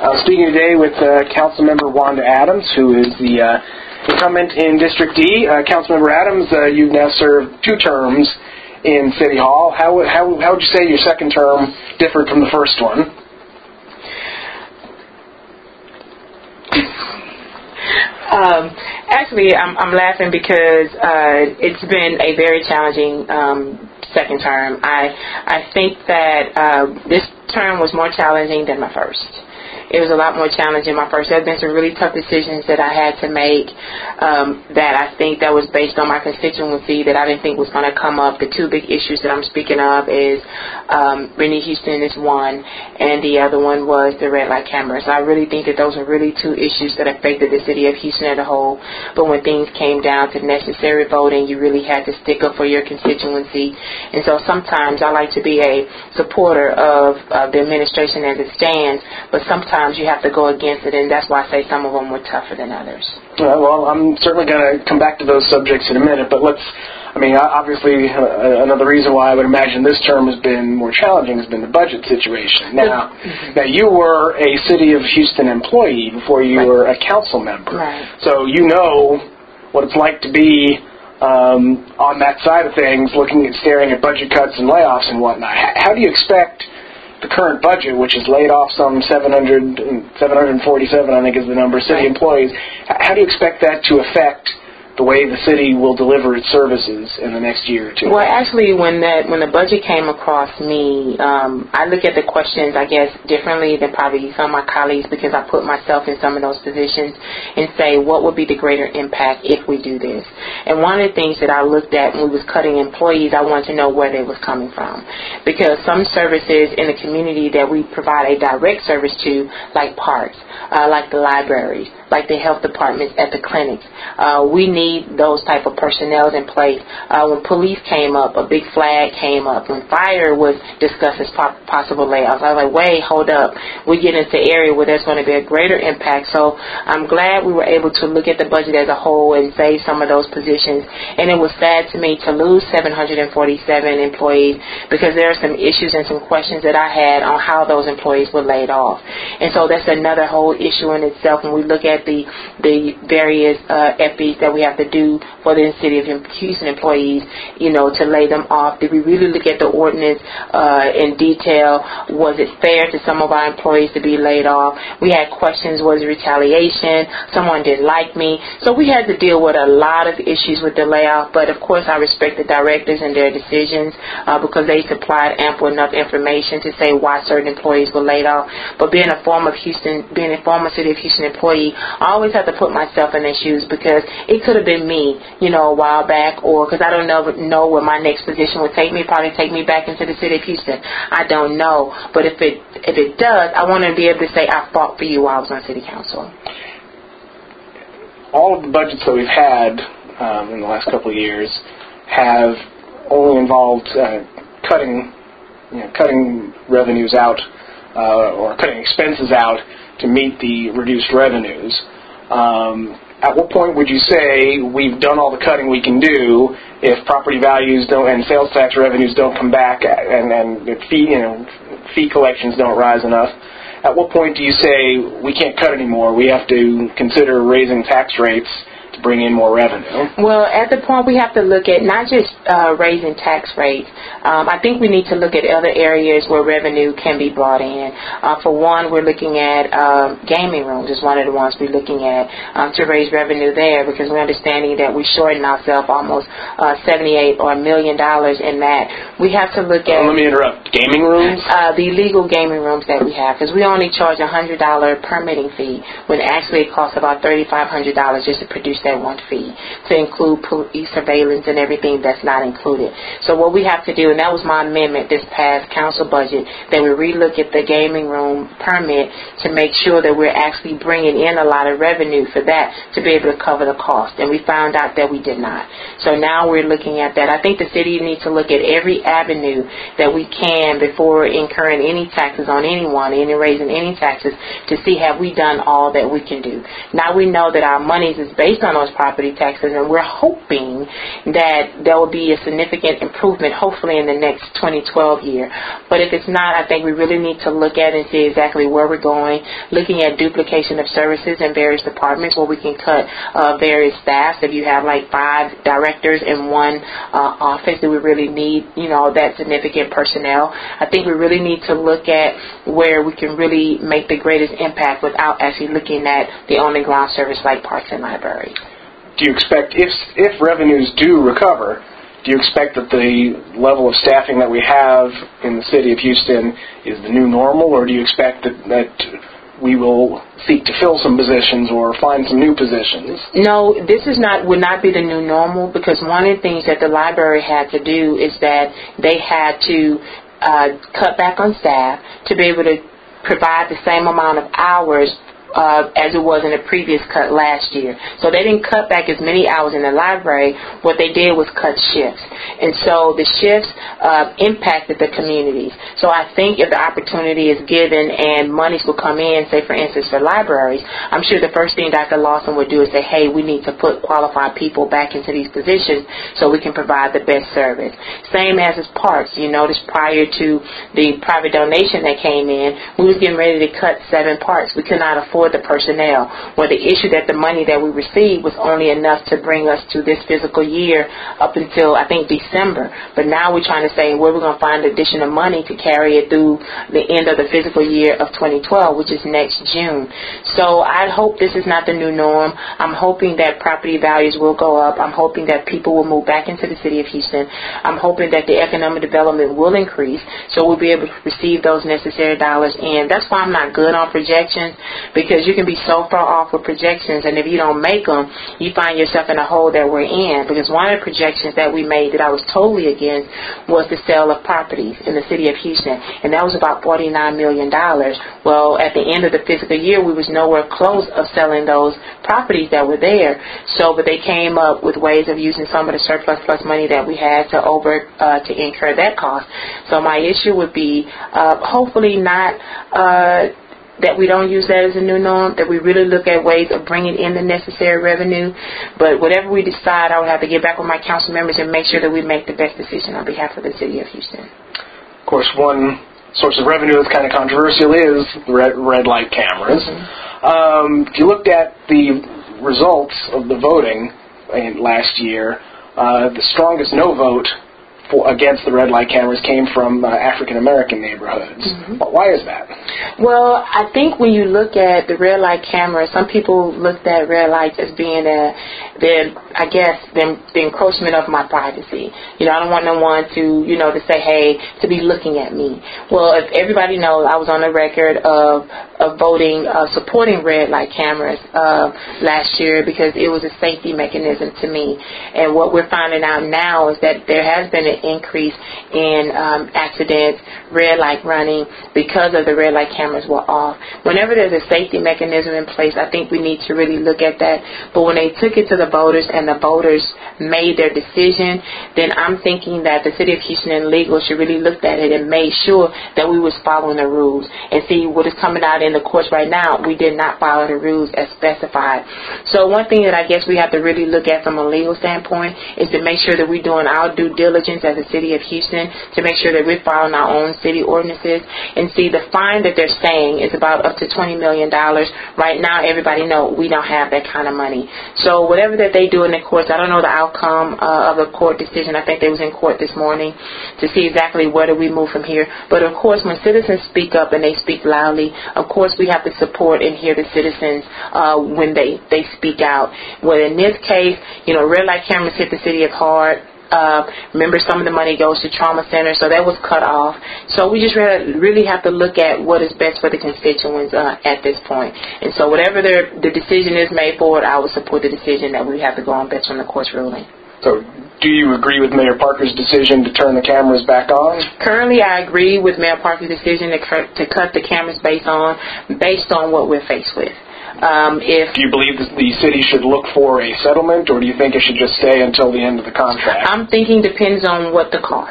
Speaking today with Councilmember Wanda Adams, who is the incumbent in District D. Councilmember Adams, you've now served 2 terms in City Hall. How would you say your second term differed from the first one? Actually, I'm laughing because it's been a very challenging second term. I think that this term was more challenging than my first. It was a lot more challenging my first. There have been some really tough decisions that I had to make that I think that was based on my constituency that I didn't think was going to come up. The 2 big issues that I'm speaking of is Renee Houston is one, and the other one was the red light cameras. I really think that those are really 2 issues that affected the city of Houston as a whole. But when things came down to necessary voting, you really had to stick up for your constituency. And so sometimes I like to be a supporter of the administration as it stands, but sometimes you have to go against it, and that's why I say some of them were tougher than others. Well, I'm certainly going to come back to those subjects in a minute, but obviously another reason why I would imagine this term has been more challenging has been the budget situation. Now, you were a City of Houston employee before you were a council member. Right. So you know what it's like to be on that side of things, staring at budget cuts and layoffs and whatnot. How do you expect the current budget, which has laid off some 747, I think is the number, city employees, how do you expect that to affect the way the city will deliver its services in the next year or 2? Well, actually, when the budget came across me, I look at the questions, I guess, differently than probably some of my colleagues because I put myself in some of those positions and say, what would be the greater impact if we do this? And one of the things that I looked at when we was cutting employees, I wanted to know where they was coming from. Because some services in the community that we provide a direct service to, like parks, like the libraries, like the health departments at the clinics, we need those type of personnel in place. When police came up, a big flag came up. When fire was discussed as possible layoffs, I was like, wait, hold up. We get into an area where there's going to be a greater impact. So I'm glad we were able to look at the budget as a whole and save some of those positions. And it was sad to me to lose 747 employees because there are some issues and some questions that I had on how those employees were laid off. And so that's another whole issue in itself when we look at the various FBs that we have to do for the City of Houston employees, to lay them off. Did we really look at the ordinance in detail? Was it fair to some of our employees to be laid off? We had questions, was it retaliation? Someone didn't like me. So we had to deal with a lot of issues with the layoff, but of course I respect the directors and their decisions because they supplied ample enough information to say why certain employees were laid off. But being a former City of Houston employee, I always have to put myself in their shoes because it could have been me, a while back, or because I don't know where my next position would take me. Probably take me back into the City of Houston. I don't know, but if it does, I want to be able to say I fought for you while I was on City Council. All of the budgets that we've had in the last couple of years have only involved cutting revenues out or cutting expenses out to meet the reduced revenues. At what point would you say we've done all the cutting we can do if property values and sales tax revenues don't come back and the fee collections don't rise enough? At what point do you say we can't cut anymore? We have to consider raising tax rates to bring in more revenue? Well, at the point we have to look at not just raising tax rates. I think we need to look at other areas where revenue can be brought in. For one, we're looking at gaming rooms is one of the ones we're looking at to raise revenue there because we're understanding that we shorten ourselves almost $78 million in that. We have to look at... Let me interrupt. Gaming rooms? The legal gaming rooms that we have because we only charge a $100 permitting fee when actually it costs about $3,500 just to produce that one fee to include police surveillance and everything that's not included. So what we have to do, and that was my amendment this past council budget, that we relook at the gaming room permit to make sure that we're actually bringing in a lot of revenue for that to be able to cover the cost. And we found out that we did not. So now we're looking at that. I think the city needs to look at every avenue that we can can before incurring any taxes on anyone, any raising any taxes, to see have we done all that we can do. Now we know that our monies is based on those property taxes, and we're hoping that there will be a significant improvement, hopefully in the next 2012 year. But if it's not, I think we really need to look at and see exactly where we're going, looking at duplication of services in various departments where we can cut various staffs. If you have like 5 directors in one office, do we really need, that significant personnel? I think we really need to look at where we can really make the greatest impact without actually looking at the only ground service like parks and libraries. Do you expect, if revenues do recover, do you expect that the level of staffing that we have in the city of Houston is the new normal, or do you expect that we will seek to fill some positions or find some new positions? No, this would not be the new normal, because one of the things that the library had to do is that they had to cut back on staff to be able to provide the same amount of hours as it was in the previous cut last year. So they didn't cut back as many hours in the library. What they did was cut shifts. And so the shifts impacted the communities. So I think if the opportunity is given and monies will come in, say for instance for libraries, I'm sure the first thing Dr. Lawson would do is say, hey, we need to put qualified people back into these positions so we can provide the best service. Same as parks. You notice prior to the private donation that came in, we was getting ready to cut 7 parks. We could not afford the personnel, where the issue that the money that we received was only enough to bring us to this physical year up until I think December. But now we're trying to say where we're going to find additional money to carry it through the end of the physical year of 2012, which is next June. So I hope this is not the new norm. I'm hoping that property values will go up. I'm hoping that people will move back into the city of Houston. I'm hoping that the economic development will increase, so we'll be able to receive those necessary dollars in. That's why I'm not good on projections, because you can be so far off with projections, and if you don't make them, you find yourself in a hole that we're in. Because one of the projections that we made that I was totally against was the sale of properties in the city of Houston, and that was about $49 million. Well, at the end of the fiscal year, we was nowhere close of selling those properties that were there. But they came up with ways of using some of the surplus plus money that we had to incur that cost. So my issue would be hopefully not that we don't use that as a new norm, that we really look at ways of bringing in the necessary revenue. But whatever we decide, I will have to get back with my council members and make sure that we make the best decision on behalf of the city of Houston. Of course, one source of revenue that's kind of controversial is red light cameras. Mm-hmm. If you looked at the results of the voting last year, the strongest no vote against the red light cameras came from African American neighborhoods. Mm-hmm. Why is that? Well, I think when you look at the red light cameras, some people looked at red lights as being the encroachment of my privacy. I don't want no one to, to say, hey, to be looking at me. Well, if everybody knows, I was on the record of voting, supporting red light cameras last year because it was a safety mechanism to me. And what we're finding out now is that there has been an increase in accidents, red light running, because of the red light cameras were off. Whenever there's a safety mechanism in place, I think we need to really look at that. But when they took it to the voters and the voters made their decision, then I'm thinking that the city of Houston and legal should really look at it and made sure that we was following the rules. And see what is coming out in the courts right now, we did not follow the rules as specified. So one thing that I guess we have to really look at from a legal standpoint is to make sure that we're doing our due diligence as a city of Houston to make sure that we're following our own city ordinances. And see, the fine that they're saying is about up to $20 million. Right now, everybody knows we don't have that kind of money. So whatever that they do in the courts, I don't know the outcome of the court decision. I think they was in court this morning to see exactly where do we move from here. But of course, when citizens speak up and they speak loudly, of course we have to support and hear the citizens when they speak out. Well, in this case, red light cameras hit the city of hard. Remember, some of the money goes to trauma centers, so that was cut off. So we just really have to look at what is best for the constituents at this point. And so whatever the decision is made forward, I will support the decision that we have to go on based on the court's ruling. So do you agree with Mayor Parker's decision to turn the cameras back on? Currently, I agree with Mayor Parker's decision to cut the cameras based on what we're faced with. Do you believe that the city should look for a settlement, or do you think it should just stay until the end of the contract? I'm thinking depends on what the cost.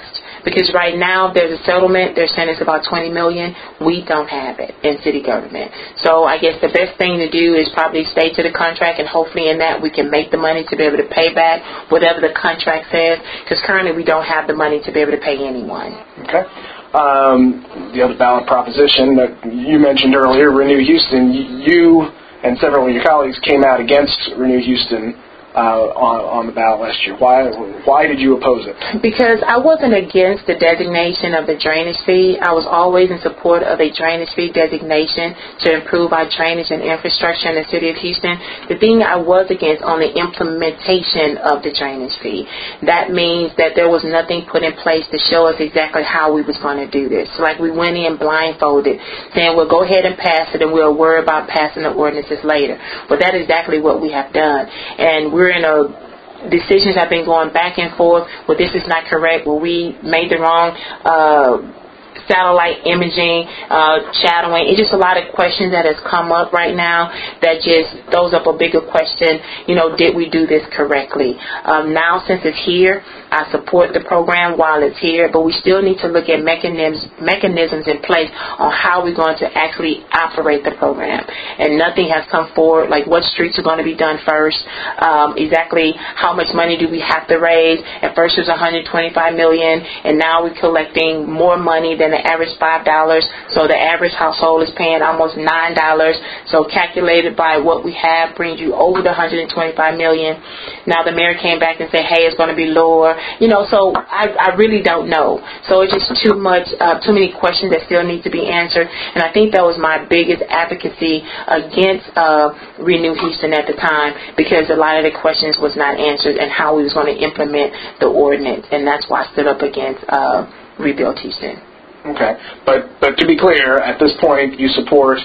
Because right now there's a settlement. They're saying it's about $20 million. We don't have it in city government. So I guess the best thing to do is probably stay to the contract, and hopefully in that we can make the money to be able to pay back whatever the contract says, because currently we don't have the money to be able to pay anyone. Okay. The other ballot proposition that you mentioned earlier, Renew Houston, you and several of your colleagues came out against Renew Houston on the ballot last year. Why did you oppose it? Because I wasn't against the designation of the drainage fee. I was always in support of a drainage fee designation to improve our drainage and infrastructure in the city of Houston. The thing I was against on the implementation of the drainage fee. That means that there was nothing put in place to show us exactly how we was going to do this. Like we went in blindfolded, saying we'll go ahead and pass it and we'll worry about passing the ordinances later. But that is exactly what we have done. And we're in a decisions have been going back and forth. Well, this is not correct. Well, we made the wrong satellite imaging, shadowing. It's just a lot of questions that has come up right now that just throws up a bigger question. Did we do this correctly? Now, since it's here, I support the program while it's here, but we still need to look at mechanisms in place on how we're going to actually operate the program. And nothing has come forward, like what streets are going to be done first, exactly how much money do we have to raise. At first it was $125 million, and now we're collecting more money than the average $5. So the average household is paying almost $9. So calculated by what we have brings you over the $125 million. Now the mayor came back and said, hey, it's going to be lower. So I really don't know. So it's just too many questions that still need to be answered. And I think that was my biggest advocacy against Renew Houston at the time, because a lot of the questions was not answered and how we was going to implement the ordinance. And that's why I stood up against Rebuild Houston. Okay, but to be clear, at this point you support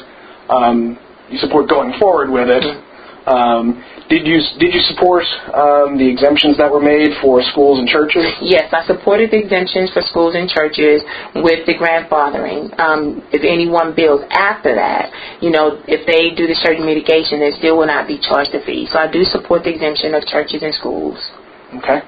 going forward with it. Did you support the exemptions that were made for schools and churches? Yes, I supported the exemptions for schools and churches with the grandfathering. If anyone builds after that, if they do the certain mitigation, they still will not be charged a fee. So I do support the exemption of churches and schools. Okay.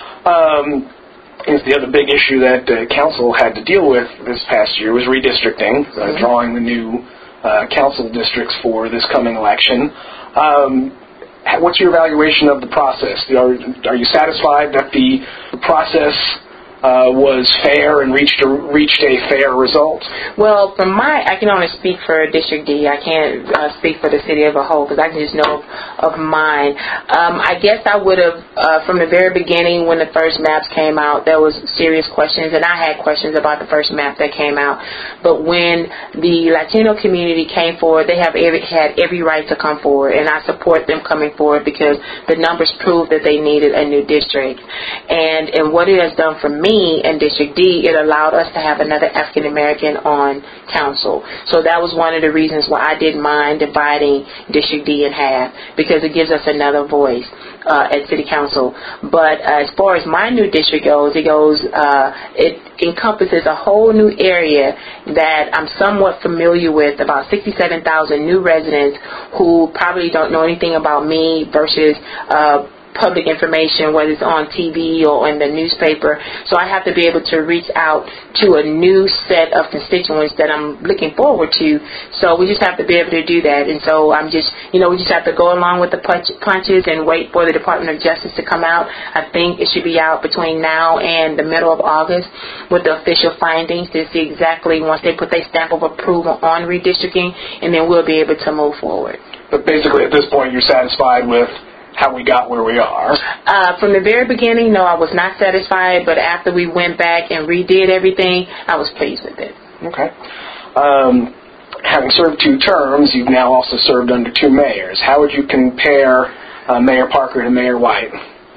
The other big issue that council had to deal with this past year was redistricting, drawing the new council districts for this coming election. What's your evaluation of the process? Are you satisfied that the process was fair and reached a fair result? Well, I can only speak for District D. I can't speak for the city as a whole, because I can just know of mine. I guess I would have, from the very beginning when the first maps came out, there was serious questions, and I had questions about the first map that came out. But when the Latino community came forward, they had every right to come forward, and I support them coming forward because the numbers proved that they needed a new district. And what it has done for me in District D, it allowed us to have another African American on council. So that was one of the reasons why I didn't mind dividing District D in half, because it gives us another voice at City Council. But as far as my new district goes, it encompasses a whole new area that I'm somewhat familiar with, about 67,000 new residents who probably don't know anything about me versus public information, whether it's on TV or in the newspaper. So I have to be able to reach out to a new set of constituents that I'm looking forward to. So we just have to be able to do that. And so we just have to go along with the punches and wait for the Department of Justice to come out. I think it should be out between now and the middle of August with the official findings to see exactly, once they put their stamp of approval on redistricting, and then we'll be able to move forward. But basically at this point you're satisfied with how we got where we are? From the very beginning, no, I was not satisfied, but after we went back and redid everything, I was pleased with it. Okay. Having served 2 terms, you've now also served under 2 mayors. How would you compare Mayor Parker to Mayor White?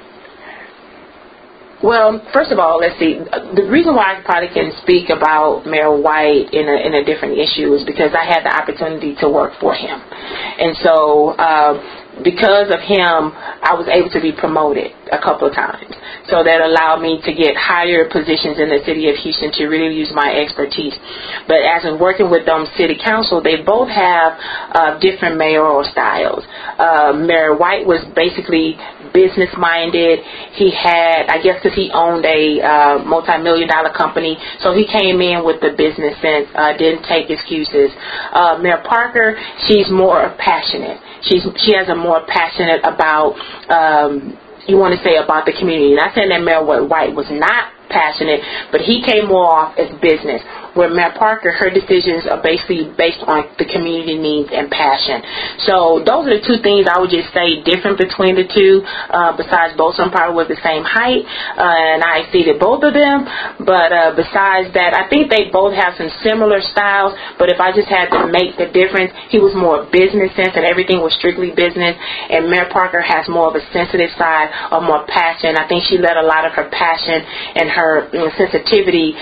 Well, first of all, let's see. The reason why I probably can speak about Mayor White in a different issue is because I had the opportunity to work for him. And so because of him, I was able to be promoted a couple of times. So that allowed me to get higher positions in the city of Houston to really use my expertise. But as I'm working with city council, they both have different mayoral styles. Mayor White was basically business-minded. He had, I guess because he owned a multi-million-dollar company, so he came in with the business sense, didn't take excuses. Mayor Parker, she's more passionate. She has a more passionate about, you want to say, about the community. Not saying that Mayor White was not passionate, but he came more off as business, where Mayor Parker, her decisions are basically based on the community needs and passion. So those are the two things I would just say different between the two, besides both of them probably were the same height, and I exceeded both of them, but besides that, I think they both have some similar styles, but if I just had to make the difference, he was more business sense and everything was strictly business, and Mayor Parker has more of a sensitive side or more passion. I think she let a lot of her passion and her sensitivity,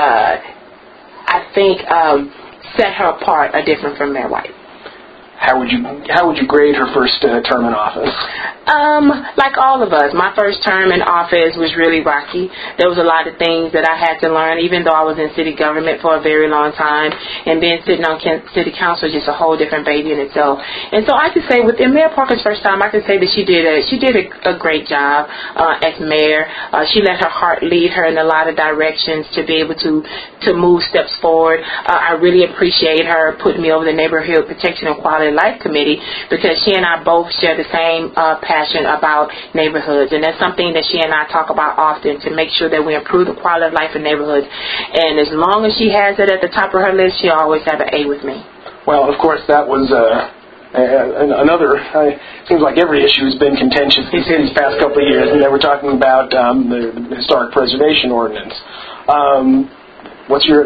I think, set her apart different from Mayor White. How would you grade her first term in office? Like all of us, my first term in office was really rocky. There was a lot of things that I had to learn, even though I was in city government for a very long time, and being sitting on city council is just a whole different baby in itself. And so I could say, within Mayor Parker's first time, I could say that she did a great job as mayor. She let her heart lead her in a lot of directions to be able to move steps forward. I really appreciate her putting me over the Neighborhood Protection and Quality Life Committee, because she and I both share the same passion about neighborhoods, and that's something that she and I talk about often, to make sure that we improve the quality of life in neighborhoods. And as long as she has it at the top of her list, she'll always have an A with me. Well, of course, that was another. Seems like every issue has been contentious these past couple of years, and they were talking about the historic preservation ordinance. What's your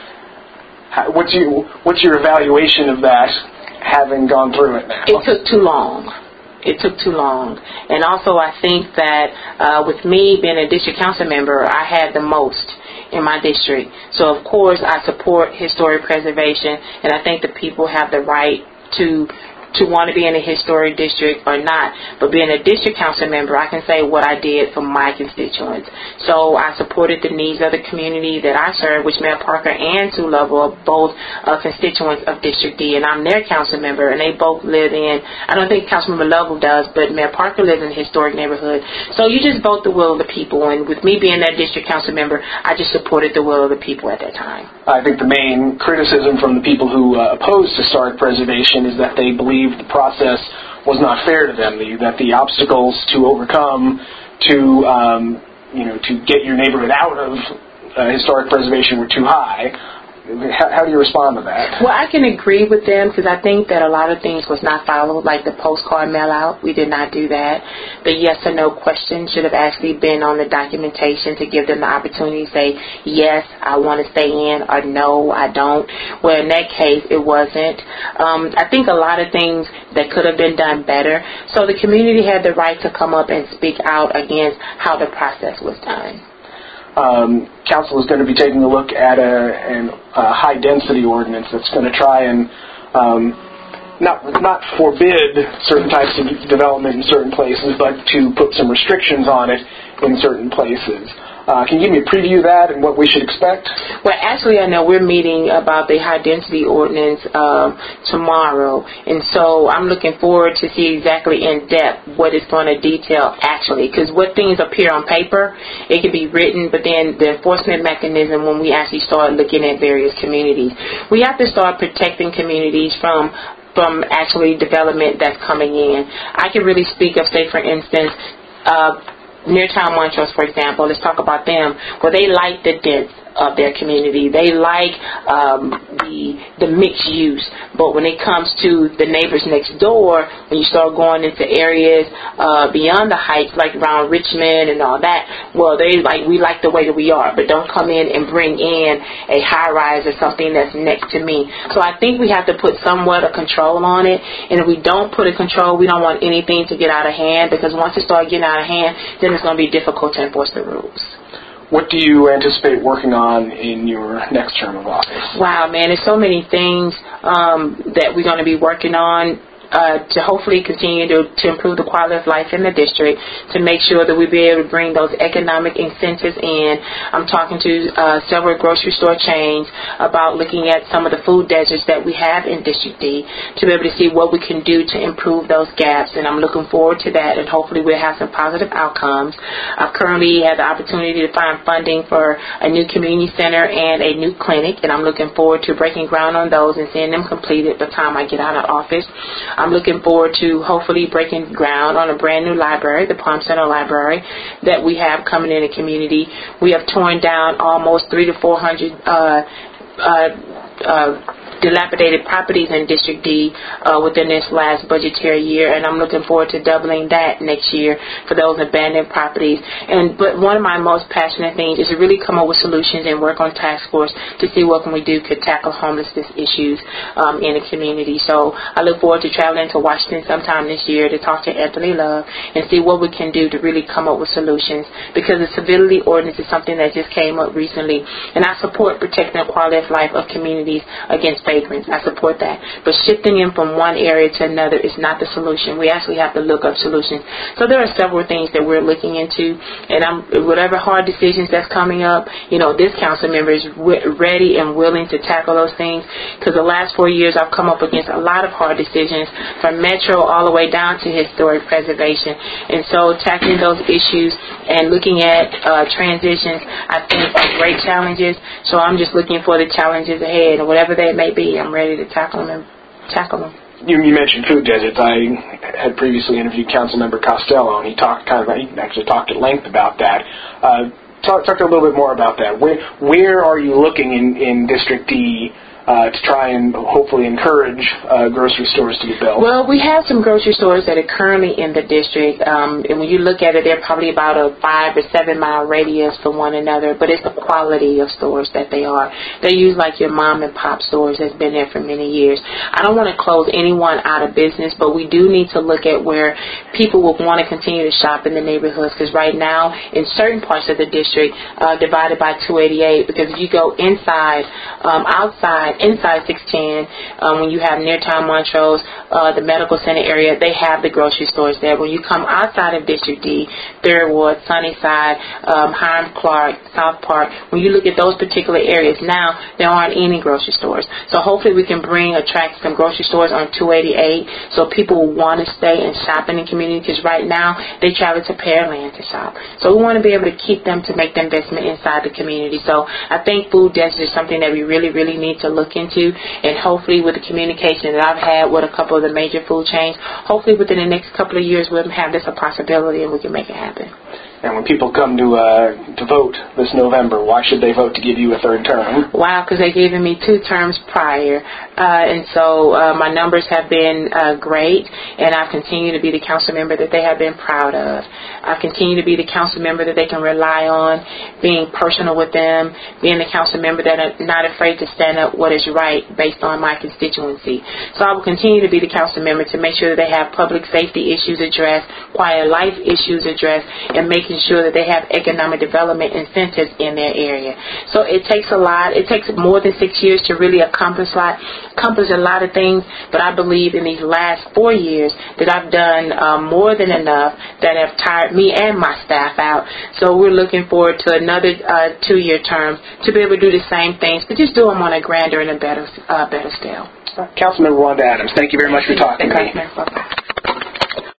evaluation of that, having gone through it now? It took too long. And also I think that with me being a district council member, I had the most in my district. So of course I support historic preservation, and I think the people have the right to want to be in a historic district or not. But being a district council member, I can say what I did for my constituents. So I supported the needs of the community that I serve, which Mayor Parker and Sue Lovell are both constituents of District D, and I'm their council member, and they both live in, I don't think Councilmember Lovell does, but Mayor Parker lives in a historic neighborhood. So you just vote the will of the people, and with me being that district council member, I just supported the will of the people at that time. I think the main criticism from the people who oppose historic preservation is that they believe the process was not fair to them, that the obstacles to overcome to get your neighborhood out of historic preservation were too high. How do you respond to that? Well, I can agree with them, because I think that a lot of things was not followed, like the postcard mail out. We did not do that. The yes or no question should have actually been on the documentation to give them the opportunity to say, yes, I want to stay in, or no, I don't. Well, in that case, it wasn't. I think a lot of things that could have been done better. So the community had the right to come up and speak out against how the process was done. Council is going to be taking a look at a high-density ordinance that's going to try and not forbid certain types of development in certain places, but to put some restrictions on it in certain places. Can you give me a preview of that and what we should expect? Well, actually, I know we're meeting about the high-density ordinance tomorrow, and so I'm looking forward to see exactly in depth what it's going to detail actually, because what things appear on paper, it can be written, but then the enforcement mechanism when we actually start looking at various communities. We have to start protecting communities from actually development that's coming in. I can really speak of, say, for instance, Neartown Montrose, for example. Let's talk about them. Well, they like the depth of their community. They like the mixed use. But when it comes to the neighbors next door, when you start going into areas beyond the heights, like around Richmond and all that, well, we like the way that we are, but don't come in and bring in a high-rise or something that's next to me. So I think we have to put somewhat of control on it. And if we don't put a control, we don't want anything to get out of hand, because once it starts getting out of hand, then it's going to be difficult to enforce the rules. What do you anticipate working on in your next term of office? Wow, man, there's so many things that we're going to be working on. to hopefully continue to improve the quality of life in the district, to make sure that we be able to bring those economic incentives in. I'm talking to several grocery store chains about looking at some of the food deserts that we have in District D to be able to see what we can do to improve those gaps, and I'm looking forward to that, and hopefully we'll have some positive outcomes. I've currently had the opportunity to find funding for a new community center and a new clinic, and I'm looking forward to breaking ground on those and seeing them completed by the time I get out of office. I'm looking forward to hopefully breaking ground on a brand new library, the Palm Center Library, that we have coming in the community. We have torn down almost 300 to 400 dilapidated properties in District D within this last budgetary year, and I'm looking forward to doubling that next year for those abandoned properties. But one of my most passionate things is to really come up with solutions and work on task force to see what can we do to tackle homelessness issues in the community. So I look forward to traveling to Washington sometime this year to talk to Anthony Love and see what we can do to really come up with solutions, because the civility ordinance is something that just came up recently, and I support protecting the quality of life of communities against vagrants. I support that. But shifting them from one area to another is not the solution. We actually have to look up solutions. So there are several things that we're looking into, and whatever hard decisions that's coming up, this council member is ready and willing to tackle those things, because the last 4 years I've come up against a lot of hard decisions from Metro all the way down to historic preservation. And so tackling those issues and looking at transitions, I think, are great challenges. So I'm just looking for the challenges ahead, and whatever they may be, I'm ready to tackle them. You mentioned food deserts. I had previously interviewed Councilmember Costello, and he actually talked at length about that. Talk a little bit more about that. Where are you looking in District D to try and hopefully encourage grocery stores to be built? Well, we have some grocery stores that are currently in the district, and when you look at it, they're probably about a 5 or 7 mile radius from one another, but it's the quality of stores that they are. They're used like your mom and pop stores that's been there for many years. I don't want to close anyone out of business, but we do need to look at where people will want to continue to shop in the neighborhoods, because right now, in certain parts of the district, divided by 288, because if you go inside 610, when you have near town Montrose, the medical center area, they have the grocery stores there. When you come outside of District D, Third Ward, Sunnyside, Hiram Clark, South Park, when you look at those particular areas now, there aren't any grocery stores. So hopefully we can attract some grocery stores on 288 so people will want to stay and shop in the community, because right now they travel to Pearland to shop. So we want to be able to keep them to make the investment inside the community. So I think food deserts is something that we really, really need to look into, and hopefully with the communication that I've had with a couple of the major food chains, hopefully within the next couple of years we'll have this a possibility and we can make it happen. And when people come to vote this November, why should they vote to give you a third term? Wow, because they've given me 2 terms prior. And so my numbers have been great, and I've continued to be the council member that they have been proud of. I continue to be the council member that they can rely on, being personal with them, being the council member that are not afraid to stand up what is right based on my constituency. So I will continue to be the council member to make sure that they have public safety issues addressed, quality of life issues addressed, and making sure that they have economic development incentives in their area. So it takes a lot. It takes more than 6 years to really accomplish a lot of things, but I believe in these last 4 years that I've done more than enough that have tired me and my staff out. So we're looking forward to another 2-year term to be able to do the same things, but just do them on a grander and a better scale. Councilmember Wanda Adams, thank you very much for talking to me.